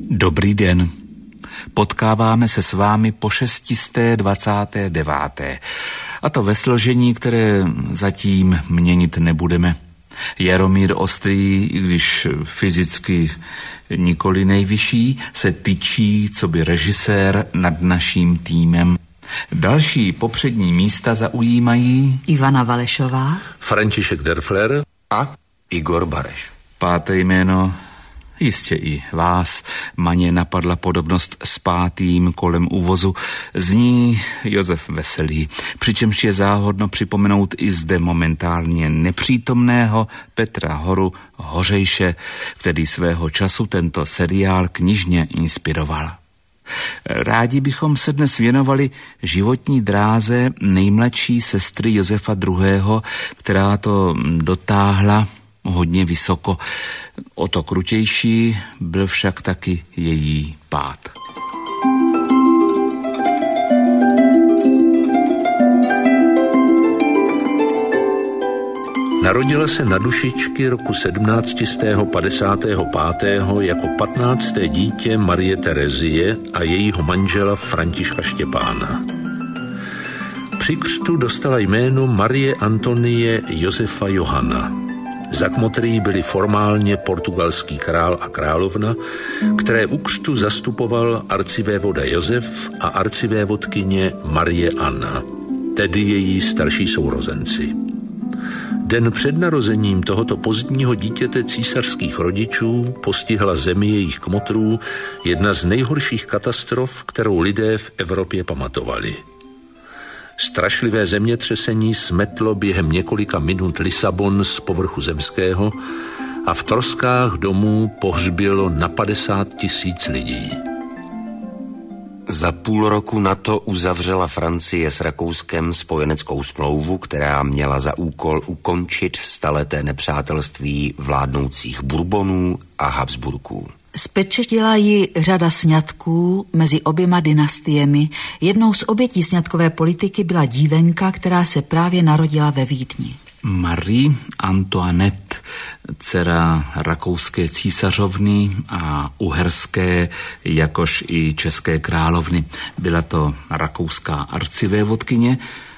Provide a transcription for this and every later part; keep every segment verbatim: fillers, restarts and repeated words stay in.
Dobrý den. Potkáváme se s vámi po šestisté dvacáté deváté. A to ve složení, které zatím měnit nebudeme. Jaromír Ostrý, i když fyzicky nikoli nejvyšší, se tyčí coby režisér nad naším týmem. Další popřední místa zaujímají Ivana Valešová, František Derfler a Igor Bareš. Páté jméno, jistě i vás, Maně napadla podobnost s pátým kolem úvozu, zní Josef Veselý, přičemž je záhodno připomenout i zde momentálně nepřítomného Petra Horu Hořejše, který svého času tento seriál knižně inspiroval. Rádi bychom se dnes věnovali životní dráze nejmladší sestry Josefa druhého., která to dotáhla hodně vysoko. O to krutější byl však taky její pád. Narodila se na dušičky roku sedmnáct padesát pět jako patnácté dítě Marie Terezie a jejího manžela Františka Štěpána. Při křtu dostala jméno Marie Antonie Josefa Johana. Za kmotry byli formálně portugalský král a královna, které u křtu zastupoval arcivévoda Josef a arcivévodkyně Marie Anna, tedy její starší sourozenci. Den před narozením tohoto pozdního dítěte císařských rodičů postihla zemi jejich kmotrů jedna z nejhorších katastrof, kterou lidé v Evropě pamatovali. Strašlivé zemětřesení smetlo během několika minut Lisabon z povrchu zemského a v troskách domů pohřbilo na padesát tisíc lidí. Za půl roku na to uzavřela Francie s Rakouskem spojeneckou smlouvu, která měla za úkol ukončit staleté nepřátelství vládnoucích Bourbonů a Habsburků. Spečetila ji řada sňatků mezi oběma dynastiemi. Jednou z obětí sňatkové politiky byla dívenka, která se právě narodila ve Vídni. Marie Antoinette, dcera rakouské císařovny a uherské, jakož i české královny. Byla to rakouská arcivévodkyně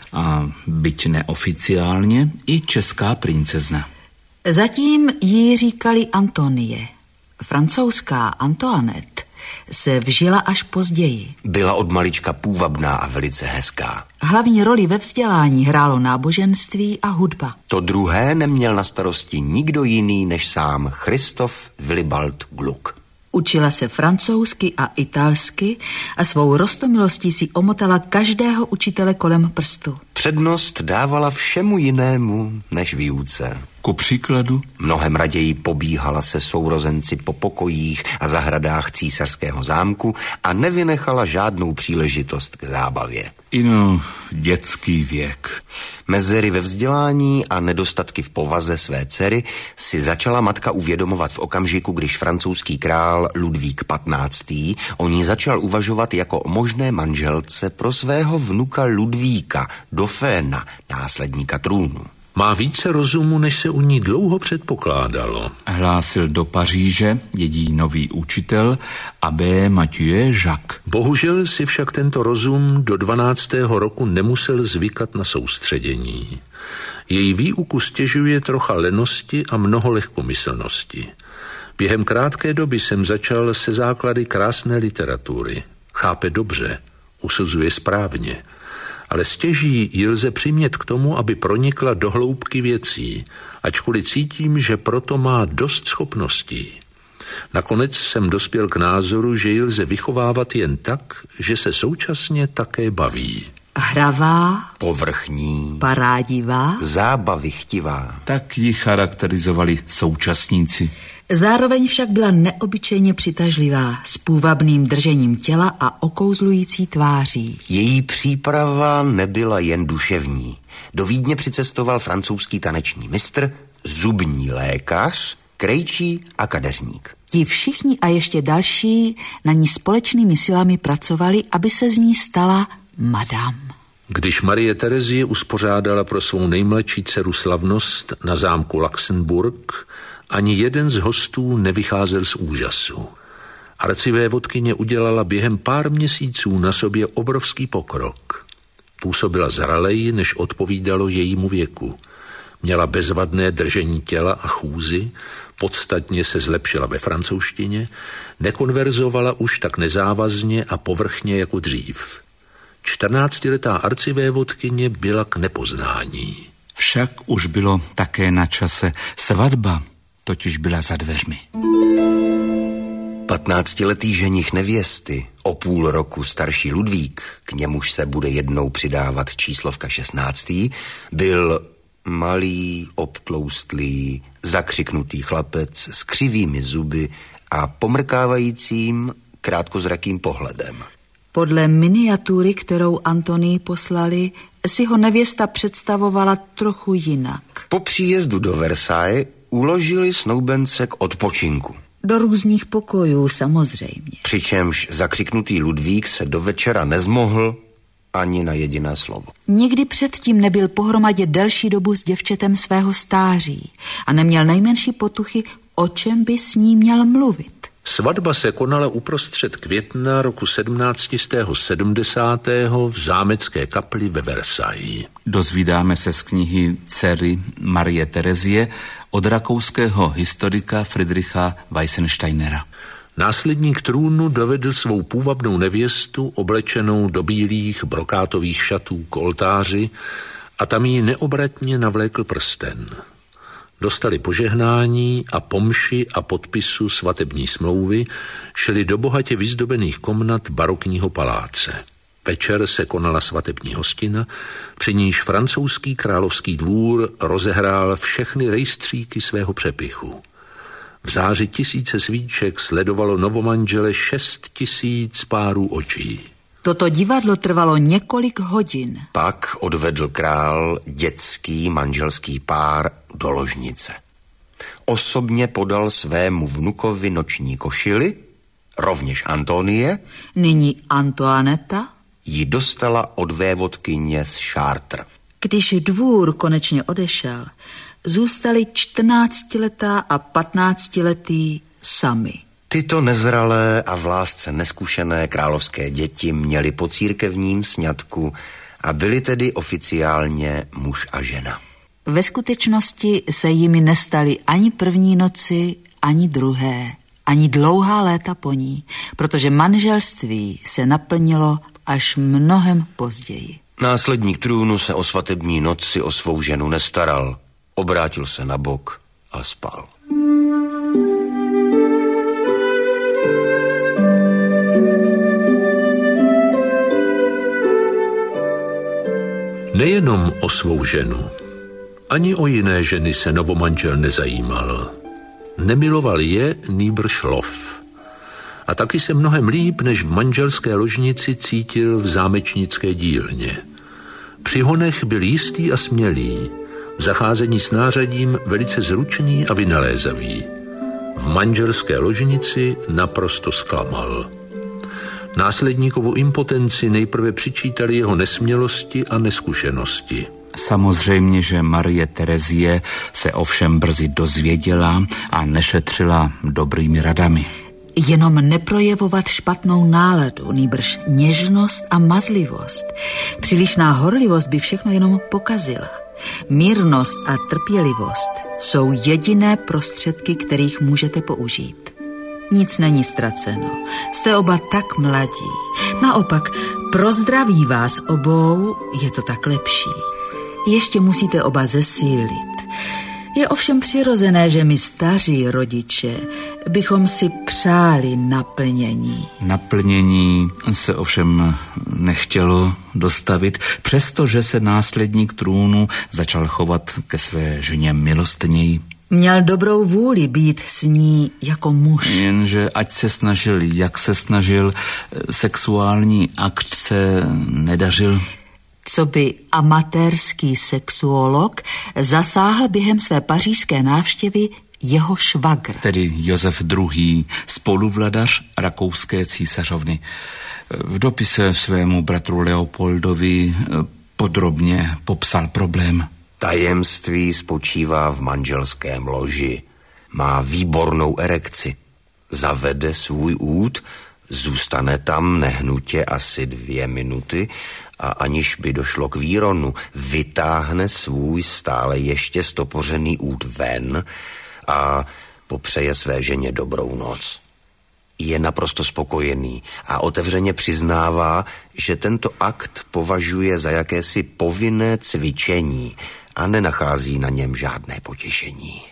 a byť neoficiálně i česká princezna. Zatím jí říkali Antonie. Francouzská Antoinette se vžila až později. Byla od malička půvabná a velice hezká. Hlavní roli ve vzdělání hrálo náboženství a hudba. To druhé neměl na starosti nikdo jiný než sám Christoph Willibald Gluck. Učila se francouzsky a italsky a svou roztomilostí si omotala každého učitele kolem prstu. Přednost dávala všemu jinému než výuce. Ku příkladu? Mnohem raději pobíhala se sourozenci po pokojích a zahradách císařského zámku a nevynechala žádnou příležitost k zábavě. Ino, dětský věk. Mezery ve vzdělání a nedostatky v povaze své dcery si začala matka uvědomovat v okamžiku, když francouzský král Ludvík patnáctý o ní začal uvažovat jako o možné manželce pro svého vnuka Ludvíka, Dauphéna, následníka trůnu. Má více rozumu, než se u ní dlouho předpokládalo. Hlásil do Paříže její nový učitel abbé Mathieu Jacques. Bohužel si však tento rozum do dvanáctého roku nemusel zvykat na soustředění. Její výuku stěžuje trocha lenosti a mnoho lehkomyslnosti. Během krátké doby jsem začal se základy krásné literatury. Chápe dobře, usuzuje správně, ale stěží ji lze přimět k tomu, aby pronikla do hloubky věcí, ačkoliv cítím, že proto má dost schopností. Nakonec jsem dospěl k názoru, že ji lze vychovávat jen tak, že se současně také baví. Hravá, povrchní, parádivá, zábavy chtivá. Tak ji charakterizovali současníci. Zároveň však byla neobyčejně přitažlivá, s půvabným držením těla a okouzlující tváří. Její příprava nebyla jen duševní. Do Vídně přicestoval francouzský taneční mistr, zubní lékař, krejčí a kadeřník. Ti všichni a ještě další na ní společnými silami pracovali, aby se z ní stala madame. Když Marie Terezie uspořádala pro svou nejmladší dceru slavnost na zámku Luxemburg, ani jeden z hostů nevycházel z úžasu. Arcivévodkyně udělala během pár měsíců na sobě obrovský pokrok. Působila zraleji, než odpovídalo jejímu věku. Měla bezvadné držení těla a chůzy, podstatně se zlepšila ve francouzštině, nekonverzovala už tak nezávazně a povrchně jako dřív. Čtrnáctiletá arcivévodkyně byla k nepoznání. Však už bylo také na čase. Svatba totiž byla za dveřmi. Patnáctiletý ženich nevěsty, o půl roku starší Ludvík, k němuž se bude jednou přidávat číslovka šestnáctý, byl malý, obtloustlý, zakřiknutý chlapec s křivými zuby a pomrkávajícím krátkozrakým pohledem. Podle miniatury, kterou Antonii poslali, si ho nevěsta představovala trochu jinak. Po příjezdu do Versailles uložili snoubence k odpočinku. Do různých pokojů, samozřejmě. Přičemž zakřiknutý Ludvík se do večera nezmohl ani na jediné slovo. Nikdy předtím nebyl pohromadě delší dobu s děvčetem svého stáří a neměl nejmenší potuchy, o čem by s ní měl mluvit. Svatba se konala uprostřed května roku sedmnáct sedmdesát v zámecké kapli ve Versailles. Dozvídáme se z knihy dcery Marie Terezie od rakouského historika Friedricha Weissensteinera. Následník trůnu dovedl svou půvabnou nevěstu oblečenou do bílých brokátových šatů k oltáři a tam jí neobratně navlékl prsten. Dostali požehnání a pomši a podpisu svatební smlouvy šli do bohatě vyzdobených komnat barokního paláce. Večer se konala svatební hostina, při níž francouzský královský dvůr rozehrál všechny rejstříky svého přepichu. V záři tisíce svíček sledovalo novomanžele šest tisíc párů očí. Toto divadlo trvalo několik hodin. Pak odvedl král dětský manželský pár do ložnice. Osobně podal svému vnukovi noční košili, rovněž Antonie. Nyní Antoineta ji dostala od vévodkyně z Chartres. Když dvůr konečně odešel, zůstali čtrnáctiletá a patnáctiletý sami. Tyto nezralé a v lásce neskušené královské děti měly po církevním sňatku a byli tedy oficiálně muž a žena. Ve skutečnosti se jimi nestali ani první noci, ani druhé, ani dlouhá léta po ní, protože manželství se naplnilo až mnohem později. Následník trůnu se o svatební noci o svou ženu nestaral, obrátil se na bok a spal. Nejenom o svou ženu, ani o jiné ženy se novomanžel nezajímal. Nemiloval je, nýbrž lov. A taky se mnohem líp, než v manželské ložnici cítil v zámečnické dílně. Při honech byl jistý a smělý, v zacházení s nářadím velice zručný a vynalézavý. V manželské ložnici naprosto zklamal. Následníkovu impotenci nejprve přičítali jeho nesmělosti a neskušenosti. Samozřejmě, že Marie Terezie se ovšem brzy dozvěděla a nešetřila dobrými radami. Jenom neprojevovat špatnou náladu, nýbrž něžnost a mazlivost. Přílišná horlivost by všechno jenom pokazila. Mírnost a trpělivost jsou jediné prostředky, kterých můžete použít. Nic není ztraceno. Jste oba tak mladí. Naopak, pro zdraví vás obou je to tak lepší. Ještě musíte oba zesílit. Je ovšem přirozené, že my staří rodiče bychom si přáli naplnění. Naplnění se ovšem nechtělo dostavit, přestože se následník trůnu začal chovat ke své ženě milostněji. Měl dobrou vůli být s ní jako muž. Jenže ať se snažil, jak se snažil, sexuální akt se nedařil. Co by amatérský sexuolog zasáhl během své pařížské návštěvy jeho švagr. Tedy Josef druhý., spoluvladař rakouské císařovny. V dopise svému bratru Leopoldovi podrobně popsal problém. Tajemství spočívá v manželském loži. Má výbornou erekci. zavede svůj út, zůstane tam nehnutě asi dvě minuty a aniž by došlo k výronu, vytáhne svůj stále ještě stopořený út ven a popřeje své ženě dobrou noc. Je naprosto spokojený a otevřeně přiznává, že tento akt považuje za jakési povinné cvičení a nenachází na něm žádné potěšení.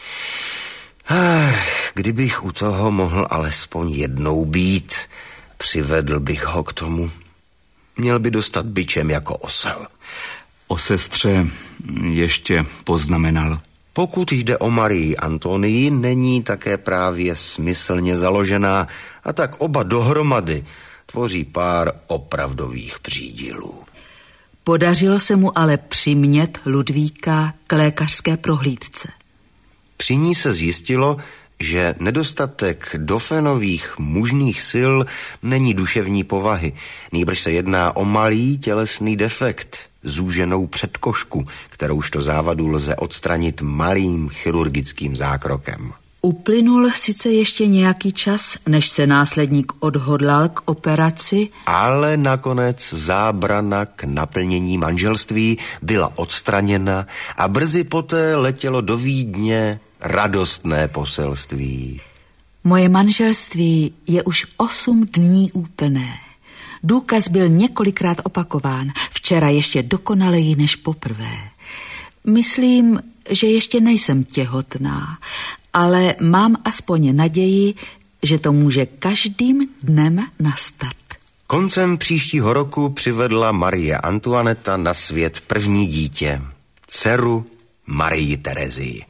Ach, kdybych u toho mohl alespoň jednou být, přivedl bych ho k tomu. Měl by dostat bičem jako osel. O sestře ještě poznamenal. Pokud jde o Marii Antonii, není také právě smyslně založená a tak oba dohromady tvoří pár opravdových přídilů. Podařilo se mu ale přimět Ludvíka k lékařské prohlídce. Při ní se zjistilo, že nedostatek dofenových mužných sil není duševní povahy, nýbrž se jedná o malý tělesný defekt, zúženou předkošku, kteroužto závadu lze odstranit malým chirurgickým zákrokem. Uplynul sice ještě nějaký čas, než se následník odhodlal k operaci, ale nakonec zábrana k naplnění manželství byla odstraněna a brzy poté letělo do Vídně radostné poselství. Moje manželství je už osm dní úplné. Důkaz byl několikrát opakován, včera ještě dokonaleji než poprvé. Myslím, že ještě nejsem těhotná, ale mám aspoň naději, že to může každým dnem nastat. Koncem příštího roku přivedla Marie Antoineta na svět první dítě, dceru Marii Terezii.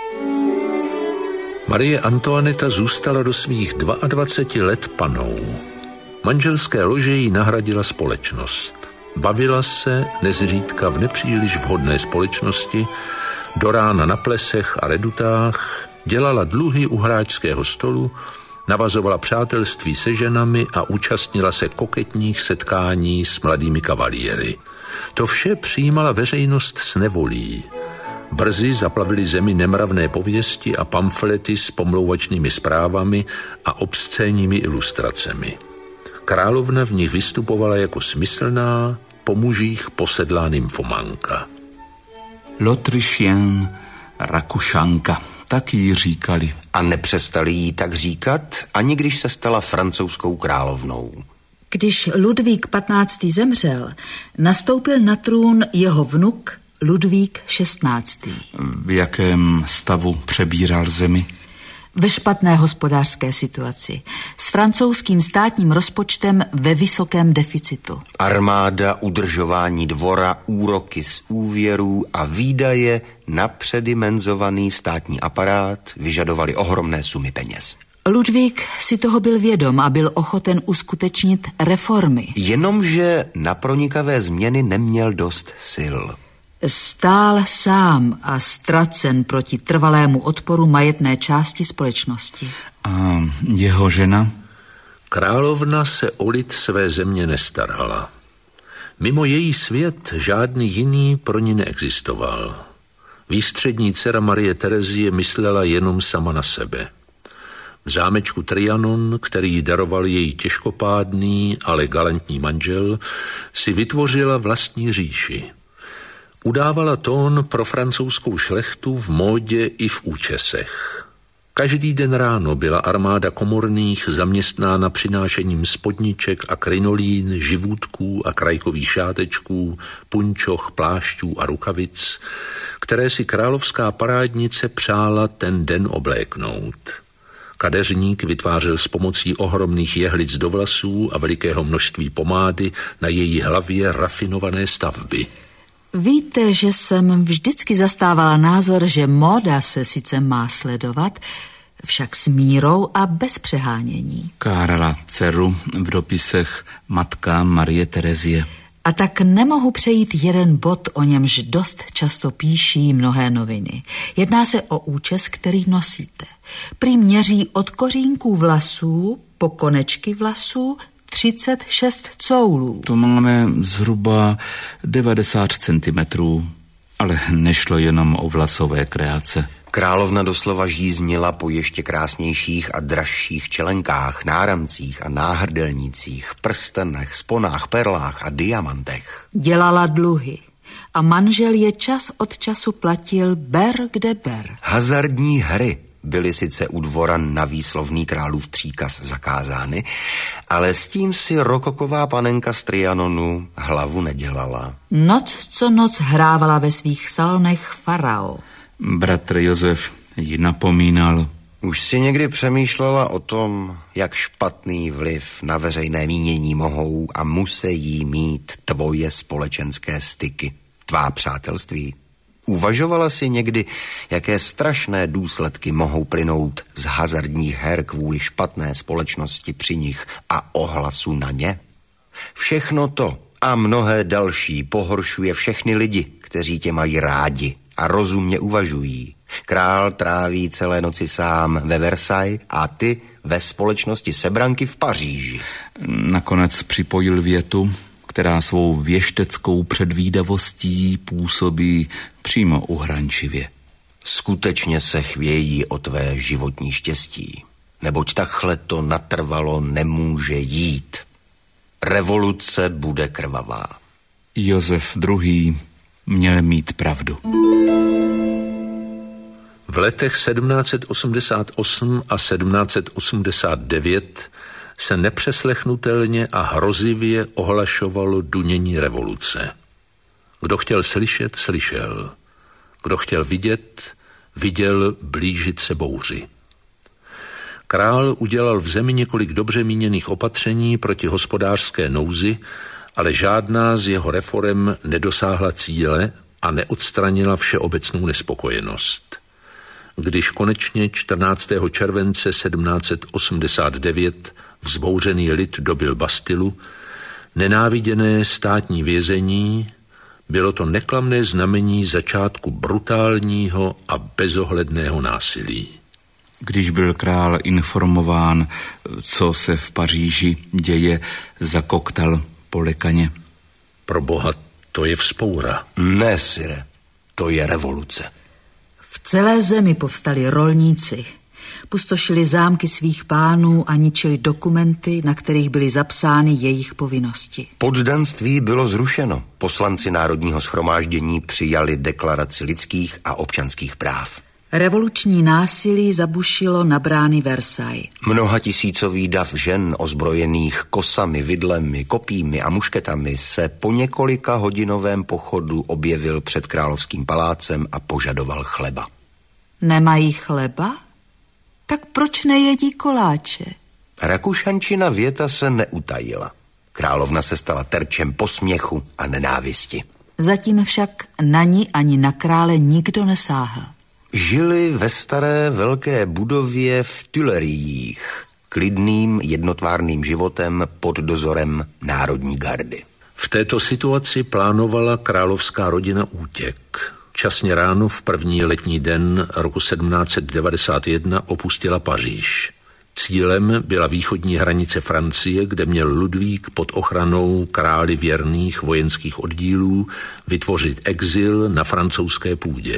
Marie Antoineta zůstala do svých dvaceti dvou let panou. Manželské lože jí nahradila společnost. Bavila se, nezřídka v nepříliš vhodné společnosti, do rána na plesech a redutách, dělala dluhy u hráčského stolu, navazovala přátelství se ženami a účastnila se koketních setkání s mladými kavaliery. To vše přijímala veřejnost s nevolí. Brzy zaplavily zemi nemravné pověsti a pamflety s pomlouvačnými zprávami a obscénními ilustracemi. Královna v nich vystupovala jako smyslná, po mužích posedlá nymfomanka. L'Autrichienne, Rakušanka, tak jí říkali. A nepřestali jí tak říkat, ani když se stala francouzskou královnou. Když Ludvík patnáctý zemřel, nastoupil na trůn jeho vnuk Ludvík šestnáctý. V jakém stavu přebíral zemi? Ve špatné hospodářské situaci. S francouzským státním rozpočtem ve vysokém deficitu. Armáda, udržování dvora, úroky z úvěrů a výdaje na předimenzovaný státní aparát vyžadovali ohromné sumy peněz. Ludvík si toho byl vědom a byl ochoten uskutečnit reformy. Jenomže na pronikavé změny neměl dost sil. Stál sám a ztracen proti trvalému odporu majetné části společnosti. A jeho žena? Královna se o lid své země nestarala. Mimo její svět žádný jiný pro ní neexistoval. Výstřední dcera Marie Terezie myslela jenom sama na sebe. V zámečku Trianon, který jí daroval její těžkopádný, ale galantní manžel, si vytvořila vlastní říši. Udávala tón pro francouzskou šlechtu v módě i v účesech. Každý den ráno byla armáda komorných zaměstnána přinášením spodniček a krinolín, živůtků a krajkových šátečků, punčoch, plášťů a rukavic, které si královská parádnice přála ten den obléknout. Kadeřník vytvářel s pomocí ohromných jehlic do vlasů a velikého množství pomády na její hlavě rafinované stavby. Víte, že jsem vždycky zastávala názor, že móda se sice má sledovat, však s mírou a bez přehánění. Kárala dceru v dopisech matka Marie Terezie. A tak nemohu přejít jeden bod, o němž dost často píší mnohé noviny. Jedná se o účes, který nosíte. Prý měří od kořínků vlasů po konečky vlasů třicet šest coulů. To máme zhruba devadesát centimetrů, ale nešlo jenom o vlasové kreace. Královna doslova žíznila po ještě krásnějších a dražších čelenkách, náramcích a náhrdelnících, prstenech, sponách, perlách a diamantech. Dělala dluhy a manžel je čas od času platil ber kde ber. Hazardní hry byly sice u dvora na výslovný králův příkaz zakázány, ale s tím si rokoková panenka z Trianonu hlavu nedělala. Noc co noc hrávala ve svých salonech farao. Bratr Josef ji napomínal. Už si někdy přemýšlela o tom, jak špatný vliv na veřejné mínění mohou a musejí mít tvoje společenské styky, tvá přátelství? Uvažovala si někdy, jaké strašné důsledky mohou plynout z hazardních her kvůli špatné společnosti při nich a ohlasu na ně? Všechno to a mnohé další pohoršuje všechny lidi, kteří tě mají rádi a rozumně uvažují. Král tráví celé noci sám ve Versailles a ty ve společnosti sebranky v Paříži. Nakonec připojil větu, která svou věšteckou předvídavostí působí přímo uhrančivě. Skutečně se chvějí o tvé životní štěstí, neboť takhle to natrvalo nemůže jít. Revoluce bude krvavá. Josef druhý. měl mít pravdu. V letech sedmnáct set osmdesát osm a sedmnáct set osmdesát devět se nepřeslechnutelně a hrozivě ohlašovalo dunění revoluce. Kdo chtěl slyšet, slyšel. Kdo chtěl vidět, viděl blížit se bouři. Král udělal v zemi několik dobře míněných opatření proti hospodářské nouzi, ale žádná z jeho reforem nedosáhla cíle a neodstranila všeobecnou nespokojenost. Když konečně čtrnáctého července sedmnáct set osmdesát devět vzbouřený lid dobyl Bastilu, nenáviděné státní vězení, bylo to neklamné znamení začátku brutálního a bezohledného násilí. Když byl král informován, co se v Paříži děje, zakoktal polekaně. Pro boha, to je vzpoura. Ne, sire, to je revoluce. V celé zemi povstali rolníci. Pustošili zámky svých pánů a ničili dokumenty, na kterých byly zapsány jejich povinnosti. Poddanství bylo zrušeno. Poslanci Národního shromáždění přijali deklaraci lidských a občanských práv. Revoluční násilí zabušilo na brány Versailles. Mnoha tisícový dav žen ozbrojených kosami, vidlemi, kopími a mušketami se po několika hodinovém pochodu objevil před královským palácem a požadoval chleba. Nemají chleba? Tak proč nejedí koláče? Rakušančina věta se neutajila. Královna se stala terčem posměchu a nenávisti. Zatím však na ní ani na krále nikdo nesáhl. Žili ve staré velké budově v Tuileriích, klidným jednotvárným životem pod dozorem Národní gardy. V této situaci plánovala královská rodina útěk. Časně ráno v první letní den roku sedmnáct set devadesát jedna opustila Paříž. Cílem byla východní hranice Francie, kde měl Ludvík pod ochranou králi věrných vojenských oddílů vytvořit exil na francouzské půdě.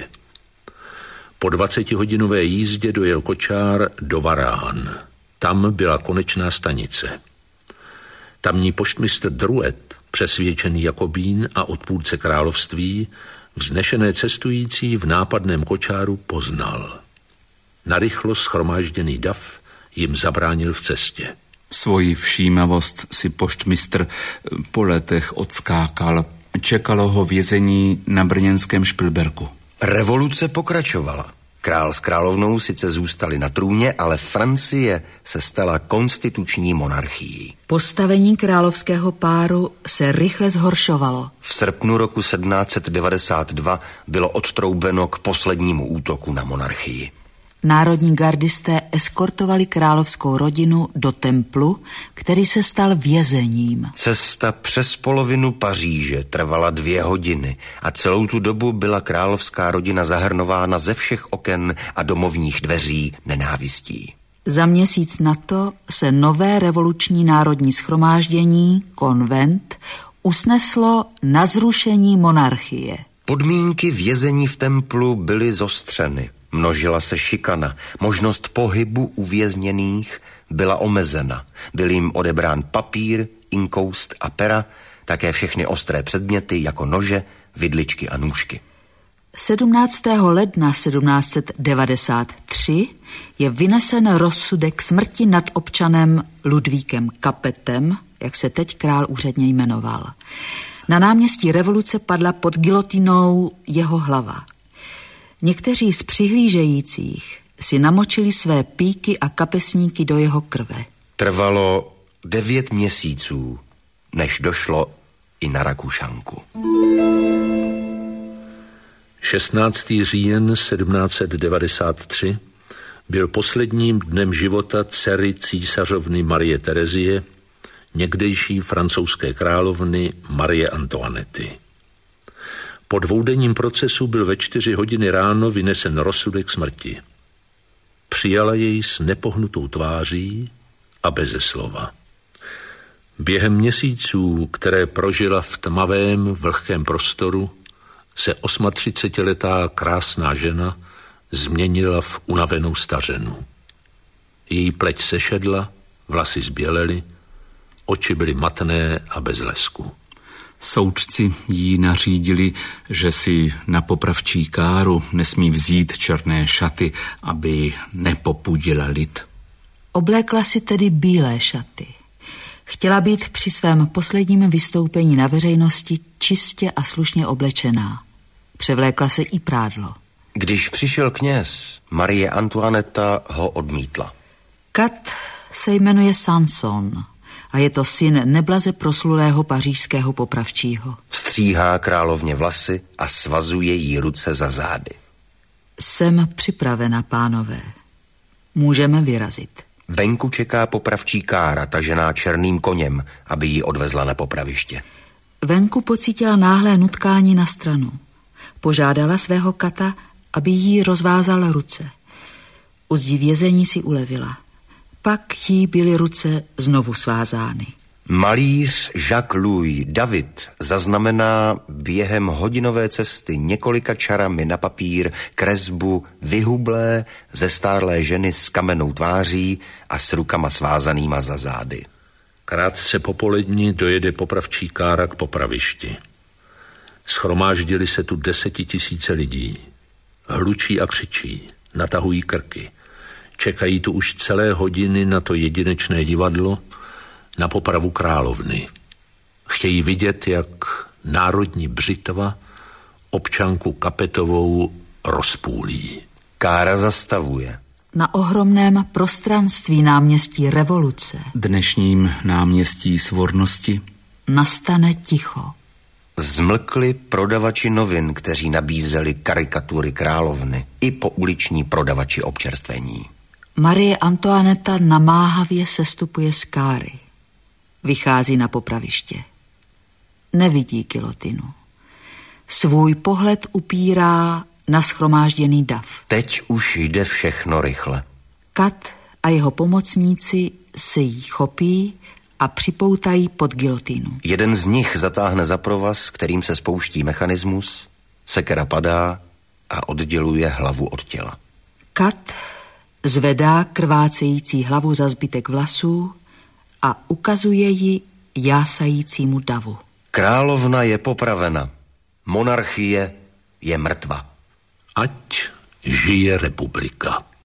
Po dvacetihodinové jízdě dojel kočár do Varán. Tam byla konečná stanice. Tamní poštmistr Drouet, přesvědčený jakobín a odpůrce království, vznešené cestující v nápadném kočáru poznal. Narychlo shromážděný dav jim zabránil v cestě. Svoji všímavost si poštmistr po letech odskákal. Čekalo ho vězení na brněnském Špilberku. Revoluce pokračovala. Král s královnou sice zůstali na trůně, ale Francie se stala konstituční monarchií. Postavení královského páru se rychle zhoršovalo. V srpnu roku sedmnáct set devadesát dva bylo odtroubeno k poslednímu útoku na monarchii. Národní gardisté eskortovali královskou rodinu do templu, který se stal vězením. Cesta přes polovinu Paříže trvala dvě hodiny a celou tu dobu byla královská rodina zahrnována ze všech oken a domovních dveří nenávistí. Za měsíc na to se nové revoluční národní shromáždění, konvent, usneslo na zrušení monarchie. Podmínky vězení v templu byly zostřeny. Množila se šikana, možnost pohybu uvězněných byla omezena. Byl jim odebrán papír, inkoust a pera, také všechny ostré předměty jako nože, vidličky a nůžky. sedmnáctého ledna sedmnáct set devadesát tři je vynesen rozsudek smrti nad občanem Ludvíkem Kapetem, jak se teď král úředně jmenoval. Na náměstí Revoluce padla pod gilotinou jeho hlava. Někteří z přihlížejících si namočili své píky a kapesníky do jeho krve. Trvalo devět měsíců, než došlo i na Rakušanku. šestnáctého října sedmnáct set devadesát tři byl posledním dnem života dcery císařovny Marie Terezie, někdejší francouzské královny Marie Antoinety. Po dvoudenním procesu byl ve čtyři hodiny ráno vynesen rozsudek smrti. Přijala jej s nepohnutou tváří a beze slova. Během měsíců, které prožila v tmavém, vlhkém prostoru, se osmatřicetiletá krásná žena změnila v unavenou stařenu. Její pleť sešedla, vlasy zbělely, oči byly matné a bez lesku. Součci jí nařídili, že si na popravčí káru nesmí vzít černé šaty, aby nepopudila lid. Oblékla si tedy bílé šaty. Chtěla být při svém posledním vystoupení na veřejnosti čistě a slušně oblečená. Převlékla se i prádlo. Když přišel kněz, Marie Antoineta ho odmítla. Kat se jmenuje Sanson a je to syn neblaze proslulého pařížského popravčího. Stříhá královně vlasy a svazuje jí ruce za zády. Jsem připravena, pánové. Můžeme vyrazit. Venku čeká popravčí kára, tažená černým koněm, aby ji odvezla na popraviště. Venku pocítila náhlé nutkání na stranu. Požádala svého kata, aby jí rozvázal ruce. U zdi vězení si ulevila. Pak jí byly ruce znovu svázány. Malíř Jacques-Louis David zaznamená během hodinové cesty několika čarami na papír kresbu vyhublé, zestárlé ženy s kamennou tváří a s rukama svázanýma za zády. Krátce po poledni dojede popravčí kára k popravišti. Schromáždili se tu desetitisíce lidí. Hlučí a křičí, natahují krky. Čekají tu už celé hodiny na to jedinečné divadlo, na popravu královny. Chtějí vidět, jak národní břitva občanku Kapetovou rozpůlí. Kára zastavuje. Na ohromném prostranství náměstí Revoluce, Dnešním náměstí Svornosti, nastane ticho. Zmlkli prodavači novin, kteří nabízeli karikatury královny, i pouliční prodavači občerstvení. Marie Antoineta namáhavě sestupuje z káry. Vychází na popraviště. Nevidí gilotinu. Svůj pohled upírá na shromážděný dav. Teď už jde všechno rychle. Kat a jeho pomocníci se jí chopí a připoutají pod gilotinu. Jeden z nich zatáhne za provaz, kterým se spouští mechanismus, sekera padá a odděluje hlavu od těla. Kat zvedá krvácející hlavu za zbytek vlasů a ukazuje ji jásajícímu davu. Královna je popravena. Monarchie je mrtva. Ať žije republika.